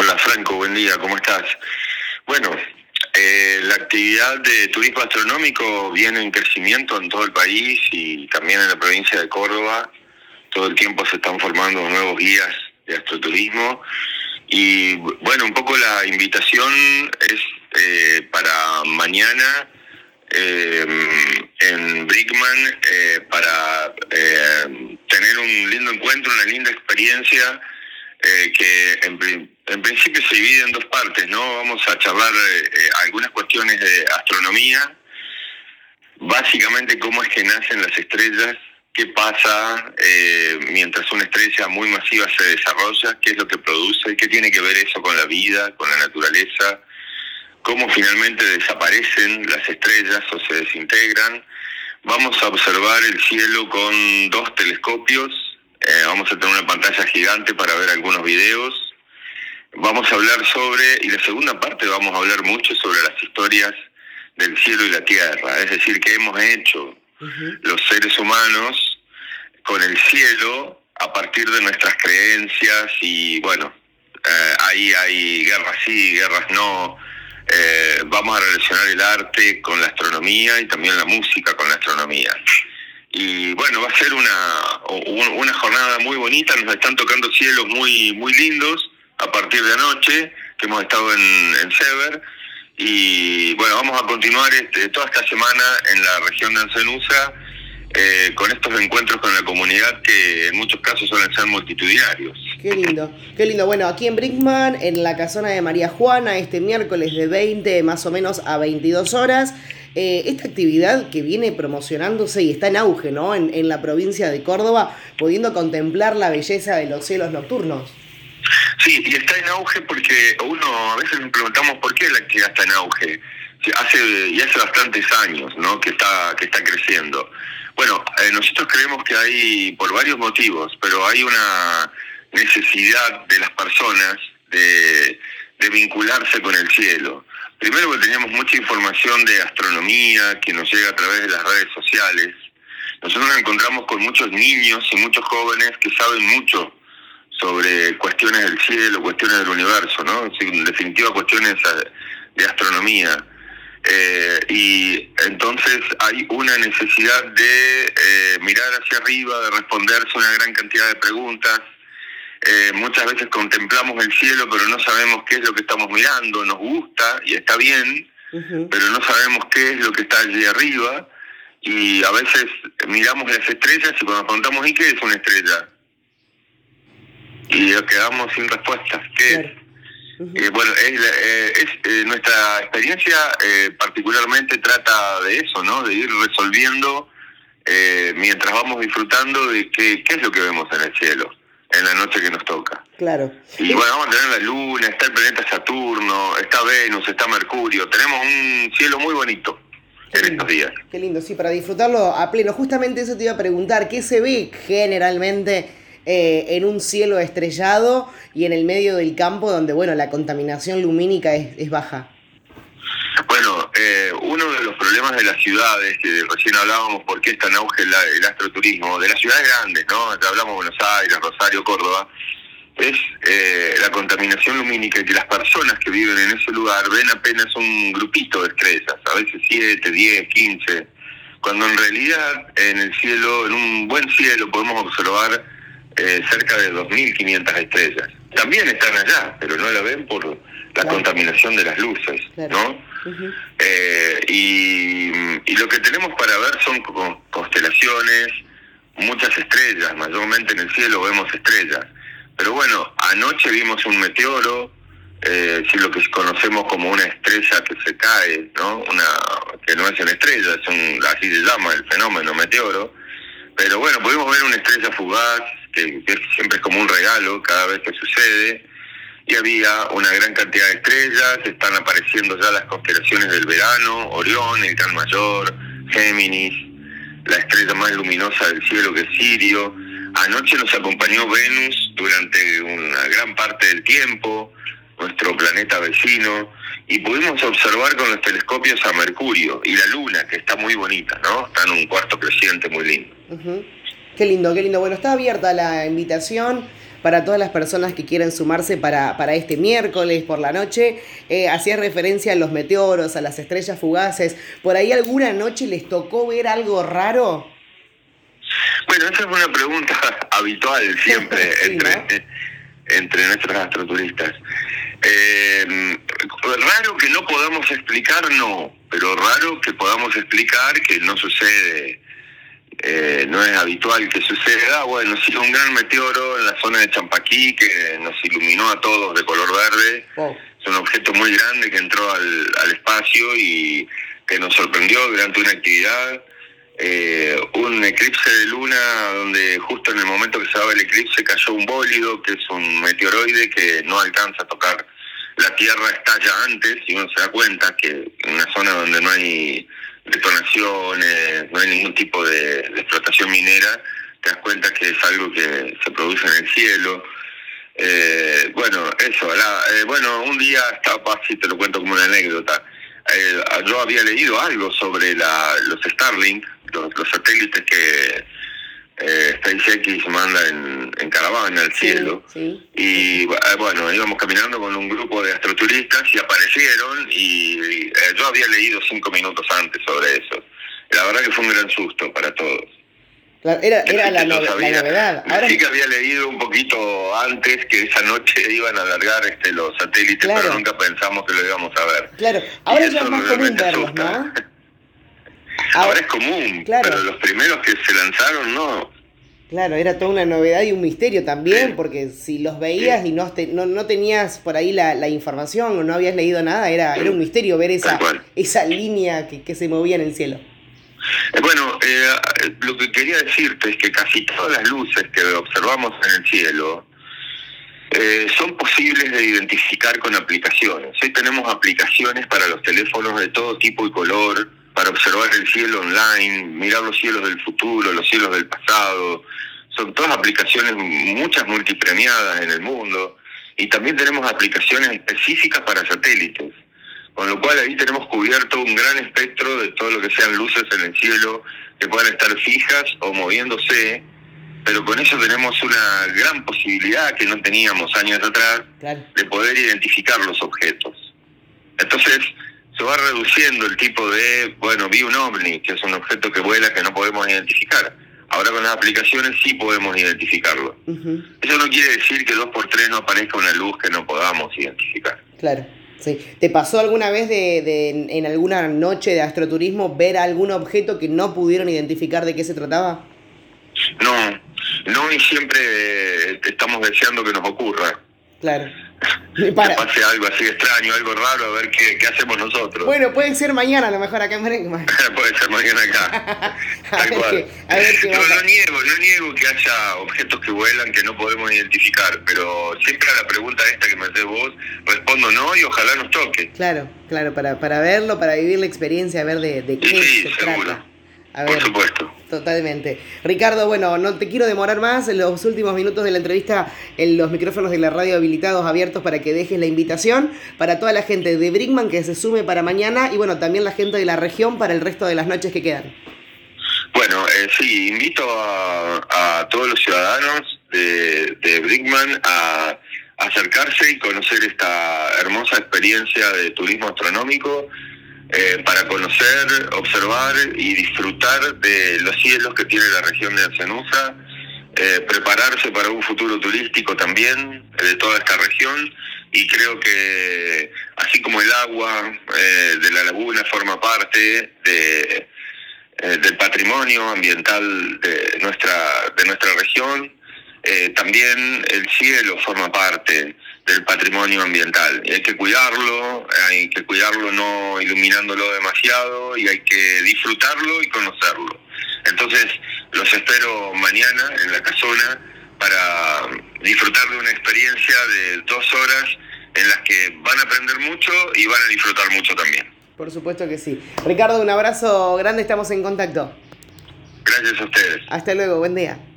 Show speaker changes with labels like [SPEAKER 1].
[SPEAKER 1] Hola Franco, buen día, ¿cómo estás? Bueno, la actividad de turismo astronómico viene en crecimiento en todo el país y también en la provincia de Córdoba. Todo el tiempo se están formando nuevos guías de astroturismo y bueno, un poco la invitación es para mañana en Brickman para tener un lindo encuentro, una linda experiencia que en principio se divide en dos partes, ¿no? Vamos a charlar algunas cuestiones de astronomía, básicamente cómo es que nacen las estrellas, qué pasa mientras una estrella muy masiva se desarrolla, qué es lo que produce, qué tiene que ver eso con la vida, con la naturaleza, cómo finalmente desaparecen las estrellas o se desintegran. Vamos a observar el cielo con dos telescopios, vamos a tener una pantalla gigante para ver algunos videos. Vamos a hablar y la segunda parte vamos a hablar mucho sobre las historias del cielo y la tierra, es decir, qué hemos hecho los seres humanos con el cielo a partir de nuestras creencias y bueno, ahí hay guerras sí, guerras no. Vamos a relacionar el arte con la astronomía y también la música con la astronomía. Y bueno, va a ser una jornada muy bonita, nos están tocando cielos muy, muy lindos a partir de anoche, que hemos estado en Sever, y bueno, vamos a continuar toda esta semana en la región de Ancenusa con estos encuentros con la comunidad que en muchos casos suelen ser multitudinarios.
[SPEAKER 2] Qué lindo, qué lindo. Bueno, aquí en Brickman, en la casona de María Juana, este miércoles de 20 más o menos a 22 horas, esta actividad que viene promocionándose y está en auge, ¿no? En la provincia de Córdoba, pudiendo contemplar la belleza de los cielos nocturnos.
[SPEAKER 1] Sí, y está en auge porque uno a veces nos preguntamos por qué la actividad está en auge. Hace bastantes años, ¿no? que está creciendo. Bueno, nosotros creemos que hay, por varios motivos, pero hay una necesidad de las personas de vincularse con el cielo. Primero porque teníamos mucha información de astronomía que nos llega a través de las redes sociales. Nosotros nos encontramos con muchos niños y muchos jóvenes que saben mucho sobre cuestiones del cielo, cuestiones del universo, ¿no? En definitiva, cuestiones de astronomía. Y entonces hay una necesidad de mirar hacia arriba, de responderse una gran cantidad de preguntas. Muchas veces contemplamos el cielo, pero no sabemos qué es lo que estamos mirando. Nos gusta y está bien, pero no sabemos qué es lo que está allí arriba. Y a veces miramos las estrellas y cuando nos preguntamos, ¿y qué es una estrella? Y quedamos sin respuestas. ¿Qué es? Bueno, nuestra experiencia particularmente trata de eso, ¿no? De ir resolviendo mientras vamos disfrutando de qué es lo que vemos en el cielo, en la noche que nos toca.
[SPEAKER 2] Claro.
[SPEAKER 1] Y bueno, vamos a tener la Luna, está el planeta Saturno, está Venus, está Mercurio. Tenemos un cielo muy bonito en estos días.
[SPEAKER 2] Qué lindo, sí, para disfrutarlo a pleno. Justamente eso te iba a preguntar, ¿qué se ve generalmente en un cielo estrellado y en el medio del campo donde, bueno, la contaminación lumínica es baja?
[SPEAKER 1] Bueno, uno de los problemas de las ciudades, que recién hablábamos por qué está en auge el astroturismo, de las ciudades grandes, ¿no? Ya hablamos de Buenos Aires, Rosario, Córdoba, es la contaminación lumínica y que las personas que viven en ese lugar ven apenas un grupito de estrellas, a veces 7, 10, 15, cuando en realidad en el cielo, en un buen cielo, podemos observar cerca de 2.500 estrellas. También están allá, pero no la ven por la contaminación de las luces, ¿no? Y lo que tenemos para ver son constelaciones, muchas estrellas, mayormente en el cielo vemos estrellas. Pero bueno, anoche vimos un meteoro, lo que conocemos como una estrella que se cae, ¿no? Que no es una estrella, así se llama el fenómeno meteoro. Pero bueno, pudimos ver una estrella fugaz, que siempre es como un regalo cada vez que sucede, y había una gran cantidad de estrellas. Están apareciendo ya las constelaciones del verano, Orión, el Gran Mayor, Géminis, la estrella más luminosa del cielo que es Sirio. Anoche nos acompañó Venus durante una gran parte del tiempo, nuestro planeta vecino, y pudimos observar con los telescopios a Mercurio y la Luna, que está muy bonita, ¿no? Está en un cuarto creciente muy lindo.
[SPEAKER 2] Qué lindo, qué lindo. Bueno, está abierta la invitación para todas las personas que quieran sumarse para este miércoles por la noche. Hacías referencia a los meteoros, a las estrellas fugaces. ¿Por ahí alguna noche les tocó ver algo raro?
[SPEAKER 1] Bueno, esa es una pregunta habitual siempre
[SPEAKER 2] Sí, ¿no?
[SPEAKER 1] entre nuestros astroturistas. Raro que no podamos explicar, no, pero raro que podamos explicar que no sucede, no es habitual que suceda. Bueno, sí, un gran meteoro en la zona de Champaquí que nos iluminó a todos de color verde.
[SPEAKER 2] Wow.
[SPEAKER 1] Es un objeto muy grande que entró al espacio y que nos sorprendió durante una actividad. Un eclipse de luna donde justo en el momento que se daba el eclipse cayó un bólido, que es un meteoroide que no alcanza a tocar la Tierra, estalla antes, y uno se da cuenta que en una zona donde no hay detonaciones, no hay ningún tipo de explotación minera, te das cuenta que es algo que se produce en el cielo. Bueno, eso, bueno, un día estaba, así te lo cuento como una anécdota. Yo había leído algo sobre los Starlink, los satélites que SpaceX manda en caravana al cielo.
[SPEAKER 2] Sí.
[SPEAKER 1] Y bueno, íbamos caminando con un grupo de astroturistas y aparecieron y yo había leído 5 minutos antes sobre eso. La verdad que fue un gran susto para todos.
[SPEAKER 2] Claro, era la novedad. Ahora
[SPEAKER 1] Sí que había leído un poquito antes que esa noche iban a largar los satélites,
[SPEAKER 2] claro,
[SPEAKER 1] pero nunca pensamos que lo íbamos a ver.
[SPEAKER 2] Claro, ahora ya es más común verlos, ¿no?
[SPEAKER 1] Ahora es común,
[SPEAKER 2] claro,
[SPEAKER 1] pero los primeros que se lanzaron no.
[SPEAKER 2] Claro, era toda una novedad y un misterio también, porque si los veías y no tenías por ahí la información o no habías leído nada, era un misterio ver esa línea que se movía en el cielo.
[SPEAKER 1] Bueno, lo que quería decirte es que casi todas las luces que observamos en el cielo son posibles de identificar con aplicaciones. Hoy tenemos aplicaciones para los teléfonos de todo tipo y color, para observar el cielo online, mirar los cielos del futuro, los cielos del pasado. Son todas aplicaciones, muchas multipremiadas en el mundo, y también tenemos aplicaciones específicas para satélites. Con lo cual ahí tenemos cubierto un gran espectro de todo lo que sean luces en el cielo que puedan estar fijas o moviéndose, pero con eso tenemos una gran posibilidad que no teníamos años atrás, claro, de poder identificar los objetos. Entonces se va reduciendo el tipo de, bueno, vi un ovni, que es un objeto que vuela que no podemos identificar. Ahora con las aplicaciones sí podemos identificarlo. Uh-huh. Eso no quiere decir que 2x3 no aparezca una luz que no podamos identificar.
[SPEAKER 2] Claro. Sí. ¿Te pasó alguna vez en alguna noche de astroturismo ver algún objeto que no pudieron identificar de qué se trataba?
[SPEAKER 1] No, y siempre estamos deseando que nos ocurra.
[SPEAKER 2] Claro.
[SPEAKER 1] Que pase algo así extraño, algo raro, a ver qué hacemos nosotros.
[SPEAKER 2] Bueno, puede ser mañana a lo mejor acá en Bregman.
[SPEAKER 1] Puede ser mañana acá. Tal cual. No niego que haya objetos que vuelan que no podemos identificar, pero siempre a la pregunta esta que me haces vos, respondo no y ojalá nos toque.
[SPEAKER 2] Claro, para verlo, para vivir la experiencia, a ver de qué se trata. A ver,
[SPEAKER 1] por supuesto.
[SPEAKER 2] Totalmente. Ricardo, bueno, no te quiero demorar más. En los últimos minutos de la entrevista, en los micrófonos de la radio habilitados, abiertos para que dejes la invitación para toda la gente de Bregman que se sume para mañana y bueno, también la gente de la región para el resto de las noches que quedan.
[SPEAKER 1] Bueno, sí, invito a todos los ciudadanos de Bregman a acercarse y conocer esta hermosa experiencia de turismo astronómico. Para conocer, observar y disfrutar de los cielos que tiene la región de Alcenusa, prepararse para un futuro turístico también de toda esta región, y creo que así como el agua de la laguna forma parte del patrimonio ambiental de nuestra región, también el cielo forma parte del patrimonio ambiental. Y hay que cuidarlo no iluminándolo demasiado, y hay que disfrutarlo y conocerlo. Entonces, los espero mañana en la casona para disfrutar de una experiencia de 2 horas en las que van a aprender mucho y van a disfrutar mucho también.
[SPEAKER 2] Por supuesto que sí. Ricardo, un abrazo grande, estamos en contacto.
[SPEAKER 1] Gracias a ustedes.
[SPEAKER 2] Hasta luego, buen día.